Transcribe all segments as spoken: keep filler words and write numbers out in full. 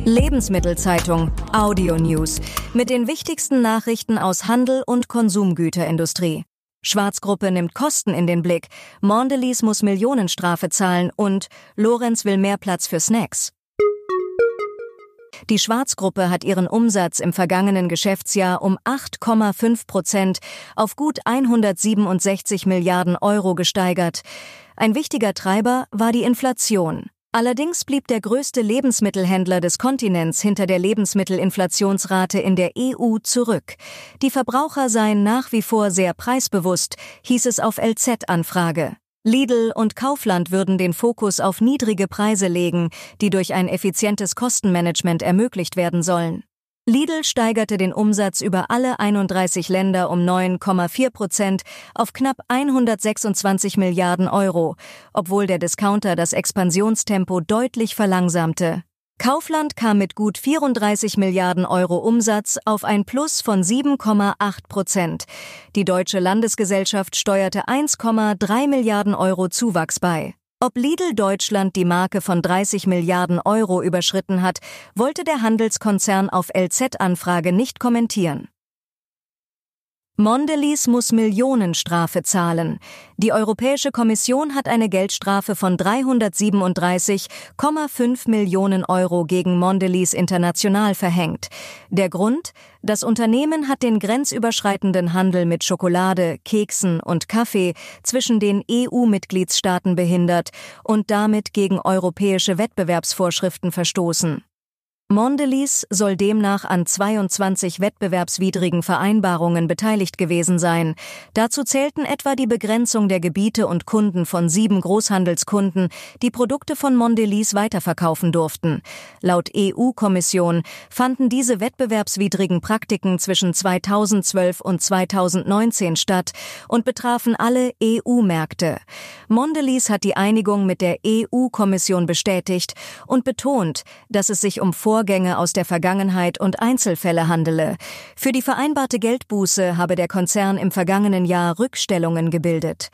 Lebensmittelzeitung Audio News mit den wichtigsten Nachrichten aus Handel und Konsumgüterindustrie. Schwarzgruppe nimmt Kosten in den Blick, Mondelez muss Millionenstrafe zahlen und Lorenz will mehr Platz für Snacks. Die Schwarzgruppe hat ihren Umsatz im vergangenen Geschäftsjahr um acht Komma fünf Prozent auf gut hundertsiebenundsechzig Milliarden Euro gesteigert. Ein wichtiger Treiber war die Inflation. Allerdings blieb der größte Lebensmittelhändler des Kontinents hinter der Lebensmittelinflationsrate in der E U zurück. Die Verbraucher seien nach wie vor sehr preisbewusst, hieß es auf L Z-Anfrage. Lidl und Kaufland würden den Fokus auf niedrige Preise legen, die durch ein effizientes Kostenmanagement ermöglicht werden sollen. Lidl steigerte den Umsatz über alle einunddreißig Länder um neun Komma vier Prozent auf knapp hundertsechsundzwanzig Milliarden Euro, obwohl der Discounter das Expansionstempo deutlich verlangsamte. Kaufland kam mit gut vierunddreißig Milliarden Euro Umsatz auf ein Plus von sieben Komma acht Prozent. Die Deutsche Landesgesellschaft steuerte eins Komma drei Milliarden Euro Zuwachs bei. Ob Lidl Deutschland die Marke von dreißig Milliarden Euro überschritten hat, wollte der Handelskonzern auf L Z-Anfrage nicht kommentieren. Mondelez muss Millionenstrafe zahlen. Die Europäische Kommission hat eine Geldstrafe von dreihundertsiebenunddreißig Komma fünf Millionen Euro gegen Mondelez International verhängt. Der Grund? Das Unternehmen hat den grenzüberschreitenden Handel mit Schokolade, Keksen und Kaffee zwischen den E U-Mitgliedstaaten behindert und damit gegen europäische Wettbewerbsvorschriften verstoßen. Mondelez soll demnach an zweiundzwanzig wettbewerbswidrigen Vereinbarungen beteiligt gewesen sein. Dazu zählten etwa die Begrenzung der Gebiete und Kunden von sieben Großhandelskunden, die Produkte von Mondelez weiterverkaufen durften. Laut E U-Kommission fanden diese wettbewerbswidrigen Praktiken zwischen zweitausendzwölf und zweitausendneunzehn statt und betrafen alle E U-Märkte. Mondelez hat die Einigung mit der E U-Kommission bestätigt und betont, dass es sich um Vor Vorgänge aus der Vergangenheit und Einzelfälle handele. Für die vereinbarte Geldbuße habe der Konzern im vergangenen Jahr Rückstellungen gebildet.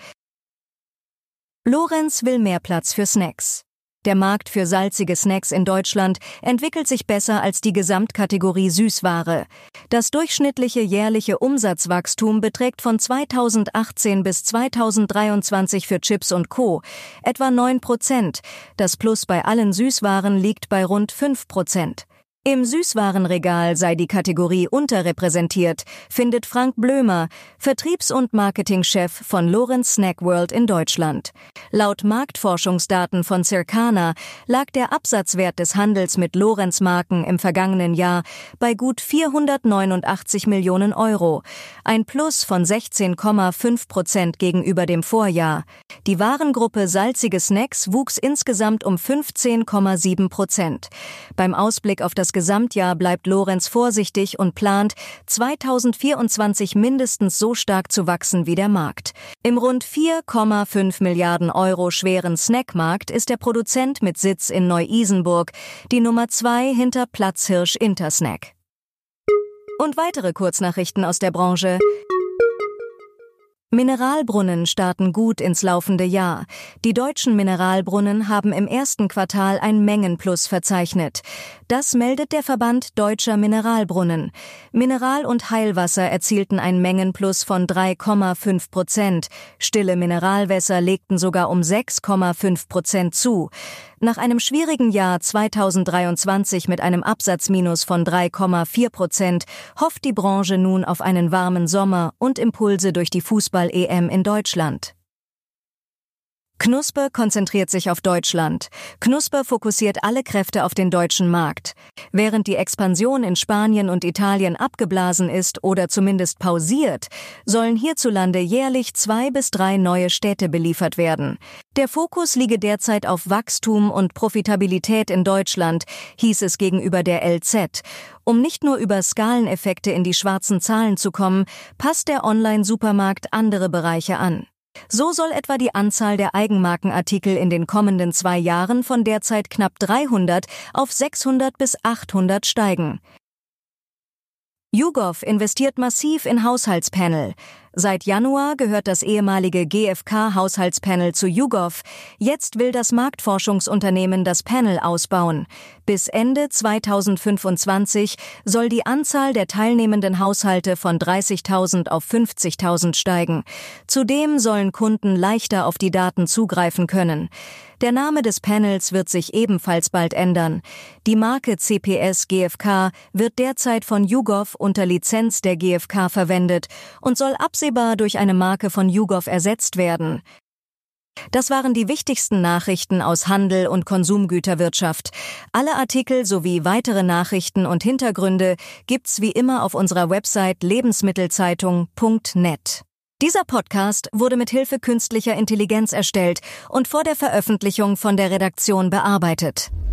Lorenz will mehr Platz für Snacks. Der Markt für salzige Snacks in Deutschland entwickelt sich besser als die Gesamtkategorie Süßware. Das durchschnittliche jährliche Umsatzwachstum beträgt von zweitausendachtzehn bis zweitausenddreiundzwanzig für Chips und Co. etwa neun Prozent. Das Plus bei allen Süßwaren liegt bei rund fünf Prozent. Im Süßwarenregal sei die Kategorie unterrepräsentiert, findet Frank Blömer, Vertriebs- und Marketingchef von Lorenz Snack World in Deutschland. Laut Marktforschungsdaten von Circana lag der Absatzwert des Handels mit Lorenz-Marken im vergangenen Jahr bei gut vierhundertneunundachtzig Millionen Euro, ein Plus von sechzehn Komma fünf Prozent gegenüber dem Vorjahr. Die Warengruppe salzige Snacks wuchs insgesamt um fünfzehn Komma sieben Prozent. Beim Ausblick auf das Gesamtjahr bleibt Lorenz vorsichtig und plant, zweitausendvierundzwanzig mindestens so stark zu wachsen wie der Markt. Im rund vier Komma fünf Milliarden Euro schweren Snackmarkt ist der Produzent mit Sitz in Neu-Isenburg die Nummer zwei hinter Platzhirsch Intersnack. Und weitere Kurznachrichten aus der Branche. Mineralbrunnen starten gut ins laufende Jahr. Die deutschen Mineralbrunnen haben im ersten Quartal ein Mengenplus verzeichnet. Das meldet der Verband Deutscher Mineralbrunnen. Mineral- und Heilwasser erzielten ein Mengenplus von drei Komma fünf Prozent. Stille Mineralwässer legten sogar um sechs Komma fünf Prozent zu. Nach einem schwierigen Jahr zweitausenddreiundzwanzig mit einem Absatzminus von drei Komma vier Prozent hofft die Branche nun auf einen warmen Sommer und Impulse durch die Fußball-E M in Deutschland. Knusper konzentriert sich auf Deutschland. Knusper fokussiert alle Kräfte auf den deutschen Markt. Während die Expansion in Spanien und Italien abgeblasen ist oder zumindest pausiert, sollen hierzulande jährlich zwei bis drei neue Städte beliefert werden. Der Fokus liege derzeit auf Wachstum und Profitabilität in Deutschland, hieß es gegenüber der L Z. Um nicht nur über Skaleneffekte in die schwarzen Zahlen zu kommen, passt der Online-Supermarkt andere Bereiche an. So soll etwa die Anzahl der Eigenmarkenartikel in den kommenden zwei Jahren von derzeit knapp dreihundert auf sechshundert bis achthundert steigen. YouGov investiert massiv in Haushaltspanel. Seit Januar gehört das ehemalige G F K-Haushaltspanel zu YouGov. Jetzt will das Marktforschungsunternehmen das Panel ausbauen. Bis Ende zweitausendfünfundzwanzig soll die Anzahl der teilnehmenden Haushalte von dreißigtausend auf fünfzigtausend steigen. Zudem sollen Kunden leichter auf die Daten zugreifen können. Der Name des Panels wird sich ebenfalls bald ändern. Die Marke C P S G F K wird derzeit von YouGov unter Lizenz der G F K verwendet und soll absehbar durch eine Marke von YouGov ersetzt werden. Das waren die wichtigsten Nachrichten aus Handel und Konsumgüterwirtschaft. Alle Artikel sowie weitere Nachrichten und Hintergründe gibt's wie immer auf unserer Website lebensmittelzeitung punkt net. Dieser Podcast wurde mit Hilfe künstlicher Intelligenz erstellt und vor der Veröffentlichung von der Redaktion bearbeitet.